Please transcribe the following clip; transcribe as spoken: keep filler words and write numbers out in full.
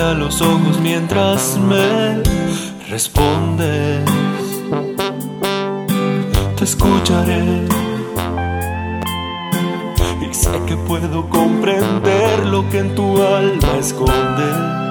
a los ojos mientras me respondes. Te escucharé y sé que puedo comprender lo que en tu alma escondes.